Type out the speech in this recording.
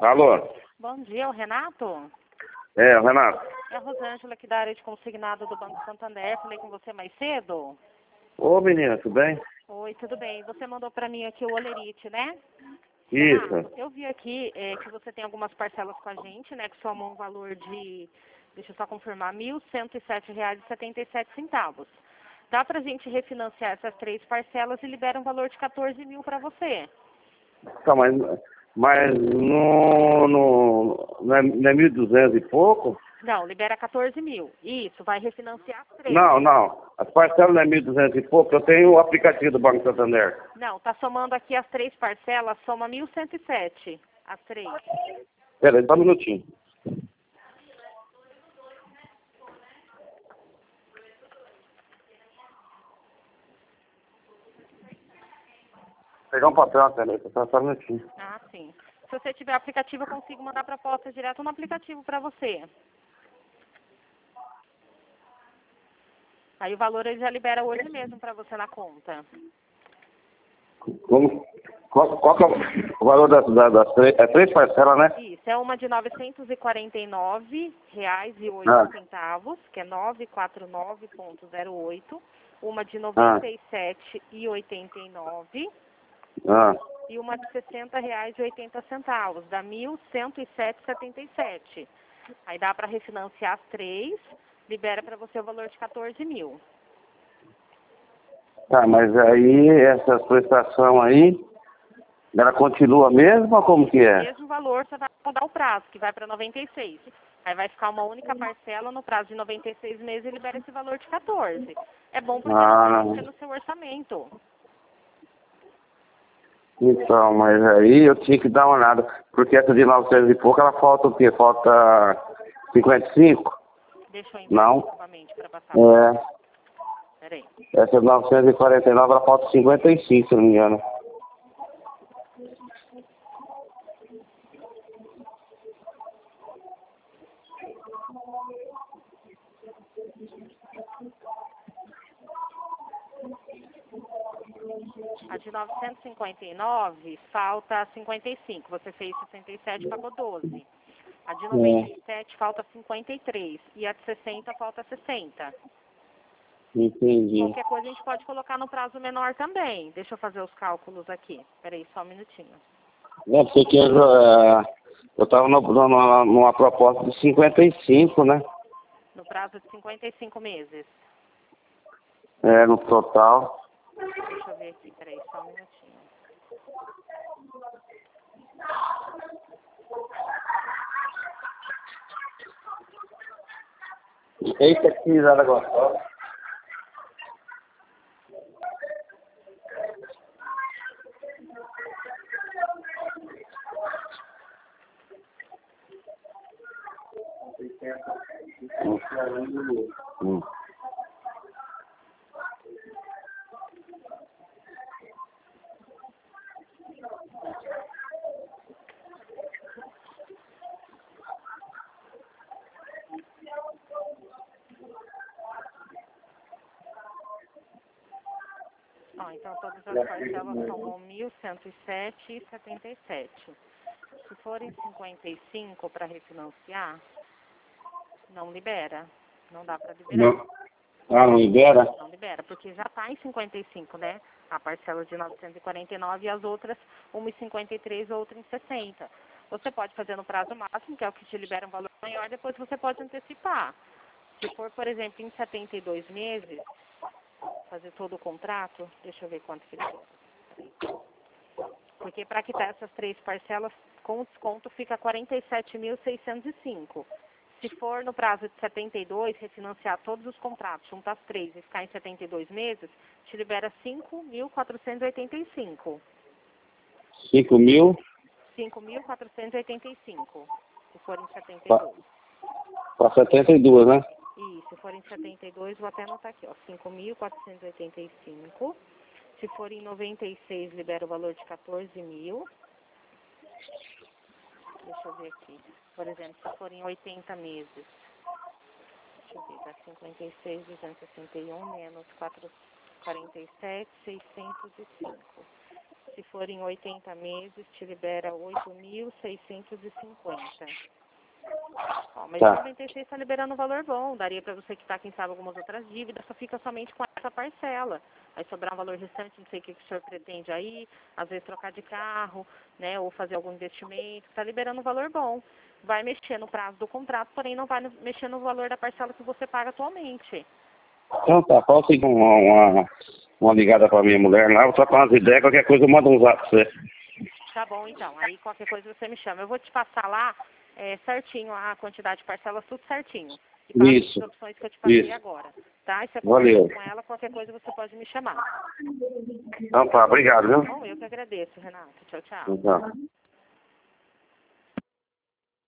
Alô? Bom dia, o Renato? É, Renato. É a Rosângela aqui da área de consignado do Banco Santander. Falei com você mais cedo? Ô, menina, tudo bem? Oi, tudo bem. Você mandou para mim aqui o Olerite, né? Isso. Renato, eu vi aqui que você tem algumas parcelas com a gente, né? Que somam um valor de, deixa eu só confirmar, R$ 1.107,77. Dá pra gente refinanciar essas 3 parcelas e libera um valor de 14 mil para você. Tá, mas não é 1.200 e pouco? Não, libera 14 mil. Isso, vai refinanciar as 3. Não. As parcelas não é 1.200 e pouco. Eu tenho o aplicativo do Banco Santander. Não, tá somando aqui as 3 parcelas, soma 1.107, as 3. Pera aí, só um minutinho. Pegar um papel, pera aí, só um minutinho. Ah, sim. Se você tiver aplicativo, eu consigo mandar a proposta direto no aplicativo para você. Aí o valor ele já libera hoje mesmo para você na conta. Como? Qual que é o valor das três? É 3 parcelas, né? Isso, é uma de R$ 949,08, que é 949,08. Uma de R$ 97,89 e uma de R$ 60,80, dá R$ 1.107,77. Aí dá para refinanciar as 3, libera para você o valor de 14 mil. Tá, mas aí essa prestação aí, ela continua mesmo ou como que é? Mesmo valor, você vai mudar o prazo, que vai para 96. Aí vai ficar uma única parcela no prazo de 96 meses e libera esse valor de 14. É bom porque não vai mexer no seu orçamento. Então, mas aí eu tinha que dar uma olhada, porque essa de 900 e pouco, ela falta o quê? Falta 55? Deixa eu inverter Não? novamente para passar. Peraí. Essa de 949, ela falta 55, se não me engano. A de 959 falta 55. Você fez 67 e pagou 12. A de 97 falta 53. E a de 60 falta 60. Entendi. Qualquer coisa a gente pode colocar no prazo menor também. Deixa eu fazer os cálculos aqui. Peraí, só um minutinho. É, porque eu tava numa proposta de 55, né? No prazo de 55 meses. É, no total. Deixa eu ver aqui, peraí, só um minutinho. Eita, que risada gostosa. Então todas as parcelas somam 1.107,77. Se forem 55 para refinanciar, não libera. Não dá para liberar. Não. Ah, não libera? Não libera, porque já está em 55, né? A parcela de 949 e as outras, uma em 53, outra em 60. Você pode fazer no prazo máximo, que é o que te libera um valor maior, depois você pode antecipar. Se for, por exemplo, em 72 meses, fazer todo o contrato, deixa eu ver quanto que libera. Porque para quitar essas 3 parcelas, com desconto, fica 47.605. Se for no prazo de 72, refinanciar todos os contratos, juntar as 3 e ficar em 72 meses, te libera 5.485. 5 mil? 5.485, se for em 72. Para 72, né? E se for em 72, vou até anotar aqui, ó, 5.485. Se for em 96, libera o valor de 14 mil. Deixa eu ver aqui. Por exemplo, se for em 80 meses, deixa eu ver, dá 56.261 menos 47.605. Se for em 80 meses, te libera 8.650. Ó, mas Tá. 96 está liberando um valor bom. Daria para você quitar, quem sabe, algumas outras dívidas, só fica somente com essa parcela. Aí sobrar um valor restante, não sei o que o senhor pretende aí, às vezes trocar de carro, né, ou fazer algum investimento. Está liberando um valor bom. Vai mexer no prazo do contrato, porém não vai mexer no valor da parcela que você paga atualmente. Então tá, falta uma ligada pra minha mulher lá, vou trocar umas ideias, qualquer coisa eu mando um zap pra você. Tá bom, então. Aí qualquer coisa você me chama. Eu vou te passar lá certinho a quantidade de parcelas, tudo certinho. E passo Isso, as opções que eu te passei isso. agora. Tá? E você Valeu. conversa com ela, qualquer coisa você pode me chamar. Então tá, obrigado, viu? Bom, eu que agradeço, Renato. Tchau, tchau. Então tá.